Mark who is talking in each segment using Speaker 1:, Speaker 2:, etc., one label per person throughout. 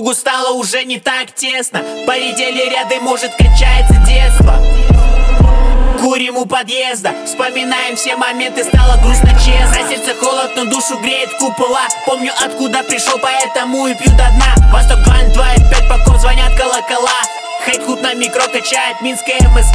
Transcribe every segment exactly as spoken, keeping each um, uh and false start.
Speaker 1: кругу стало уже не так тесно. Поредели ряды, может, кончается детство. Курим у подъезда, вспоминаем все моменты, стало грустно честно. На сердце холод, но душу греет купола. Помню, откуда пришел, поэтому и пью до дна. Восток два ноль два пять, по ком звонят колокола. Хейт-худ на микро качает Минская МСК.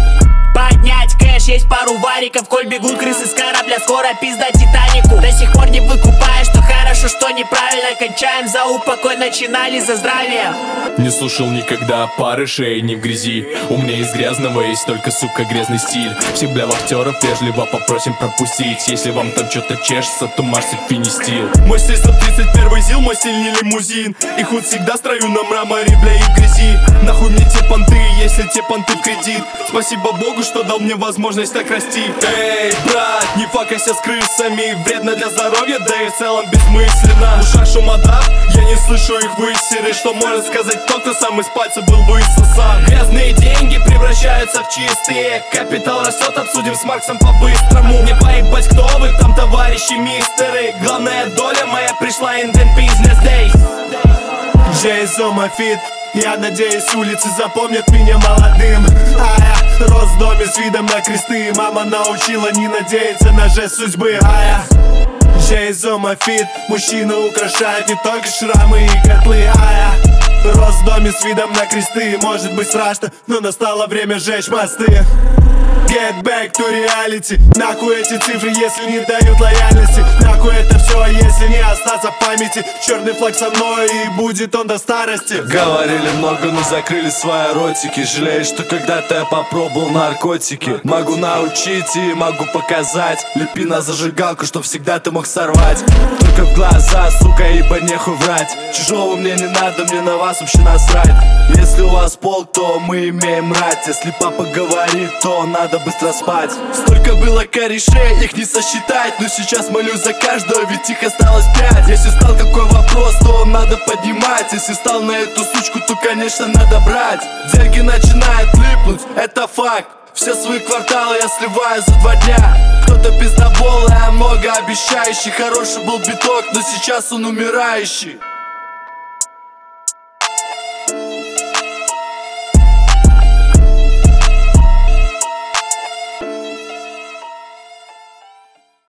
Speaker 1: Поднять кэш, есть пару вариков. Коль бегут крысы с корабля, скоро пизда Титанику. До сих пор не выкупаешь, что хорошо, что неправильно. Кончаем за упокой, начинали за здравие.
Speaker 2: Не слушал никогда пары шеи не в грязи. У меня из грязного есть только, сука, грязный стиль. Всех бля вахтеров вежливо попросим пропустить. Если вам там что-то чешется, то марсик финистил.
Speaker 3: Мой стиль сто тридцать первый зил, мой стиль не лимузин. И худ всегда строю на мраморе, бля, и в грязи. Нахуй мне те понты, если те понты в кредит. Спасибо Богу, что дал мне возможность так расти. Эй, брат, не факайся с крысами. Вредно для здоровья, да и в целом бессмысленно. В ушах шумодав, я не слышу их высеры. Что может сказать тот, кто сам из пальца был высосан? Грязные деньги превращаются в чистые. Капитал растет, обсудим с Марксом по-быстрому. Не поебать, кто вы там, товарищи мистеры. Главная доля моя пришла in the business days. Джейс Омафит. Я надеюсь, улицы запомнят меня молодым. А я рос в доме с видом на кресты. Мама научила не надеяться на жест судьбы. А я Джейс Омафит. Мужчина украшает не только шрамы и котлы. А я рос в доме с видом на кресты. Может быть страшно, но настало время сжечь мосты. Get back to reality. Нахуй эти цифры, если не дают лояльности. Нахуй это все, если не остаться в памяти. Черный флаг со мной, и будет он до старости.
Speaker 4: Говорили много, но закрыли свои ротики. Жалею, что когда-то я попробовал наркотики. Могу научить и могу показать. Лепи на зажигалку, что всегда ты мог сорвать. Только в глаза, сука, ибо нехуй врать. Чужого мне не надо, мне на вас вообще насрать. Если у вас полк, то мы имеем рать. Если папа говорит, то надо быстро спать. Столько было корешей, их не сосчитать. Но сейчас молюсь за каждого, ведь их осталось пять. Если стал какой вопрос, то надо поднимать. Если стал на эту сучку, то конечно надо брать. Деньги начинают липнуть, это факт. Все свои кварталы я сливаю за два дня. Кто-то пиздобол, а я многообещающий. Хороший был биток, но сейчас он умирающий.